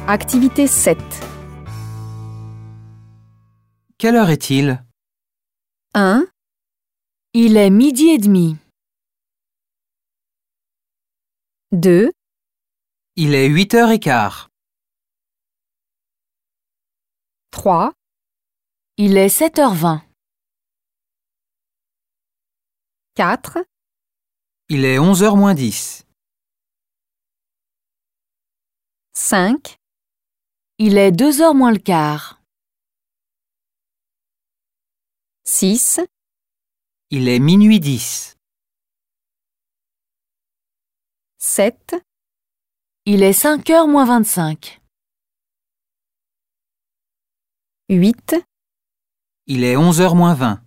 Activité 7. Quelle heure est-il? 1. Il est 12h30. 2. Il est 8h15. 3. Il est 7h20. 4. Il est 11h moins 10. 5. Il est 2h moins le quart. 6. Il est minuit 10. 7. Il est 5h moins 25. 8. Il est 11h moins 20.